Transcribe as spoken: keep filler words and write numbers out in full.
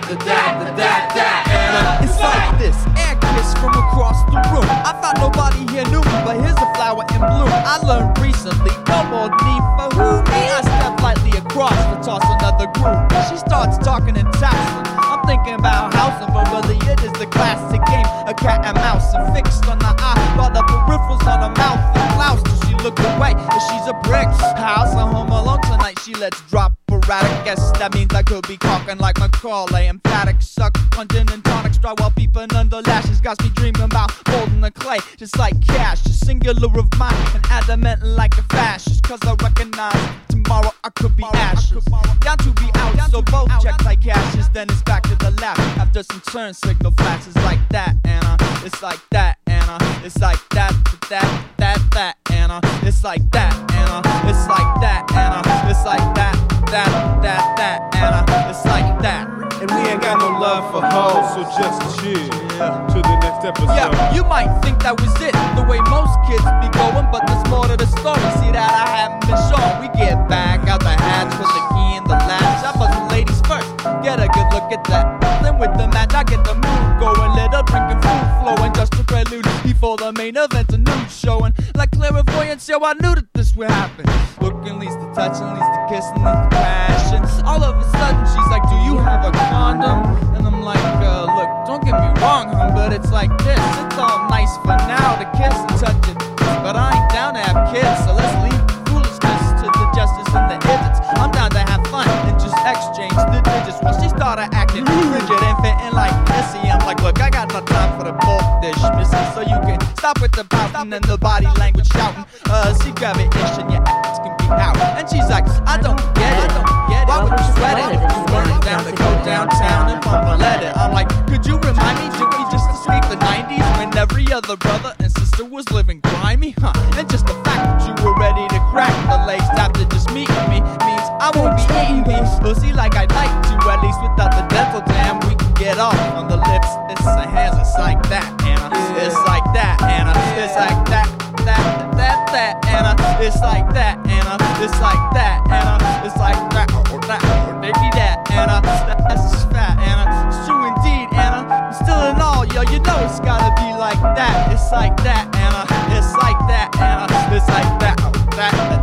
the that, the that, that, Anna. It's like this, air kiss from across the room. I thought nobody here knew me, but here's a flower in bloom. I learned recently, no more need for who me. I step lightly across to toss another groove. She starts talking and taxing. I'm thinking about housing, but really it is the classic game, a cat and mouse. And fixed on the eye, while the peripherals on her mouth and blouse till she look away. If she's a brick house, I'm home alone tonight. She lets drop erratic. Guess that means I could be talking like Macaulay. Emphatic, suck, London and tonic, straw while peeping under lashes. Got me dreaming about holding the clay, just like cash, just singular of mine, and adamant like a fascist. Cause I recognize tomorrow I could be ashes. Down to be out, so both check like cashes. Then it's back to the lab after some turn signal flashes. Like that, Anna. It's like that, Anna. It's like that, that, that, that, Anna. It's like that, Anna. It's like that, Anna. It's like that, that, that, that, Anna. It's like that. And we ain't got no love for hoes, so just chill yeah. to the next episode. Yeah, you might think that was it, the way most kids be going, but there's more to the story. See that I haven't been shown. We get back out the hatch with the key in the latch. I bust the ladies first, get a good look at that. Then with the match, I get the mood going, lit up, drinking food flowing, just a prelude before the main event. A nude showing like clairvoyance. Yo, I knew that this would happen. Looking leads to touching, leads to kissing, leads to passion. All of a sudden, she's like, "Do you have a condom?" And I'm like, uh, look, don't get me wrong, hun, but it's like this. It's all nice for now to kiss and touch it, but I ain't down to have kids, so let's leave foolishness to the justice and the idiots. I'm down to have fun and just exchange the digits. Well, she started acting rigid and fitting like Missy. I'm like, look, I got no time for the bulk dish, missy, so you can stop with the pouting and the body language shouting. Uh, see, grab it ish and your ass can be out. And she's like, I don't get it. Why would you sweat it if you weren't down to go downtown and pump and let it? I'm like, could you remind me, did we just escape the nineties when every other brother and sister was living grimy? Huh? And just the fact that you were ready to crack the legs after just meeting me means I won't be eating these pussy like I'd like to, at least without the dental dam. We can get off on the lips, it's the hands, it's like that, Anna. It's like that, Anna. It's like that, that, that, that, Anna. It's like that, Anna. It's like that, Anna. It's like that, or that, or maybe that, Anna. That's just fat, Anna. It's true indeed, Anna. But still in all, yo, you know it's gotta be like that. It's like that, Anna. It's like that, Anna. It's like that, or that.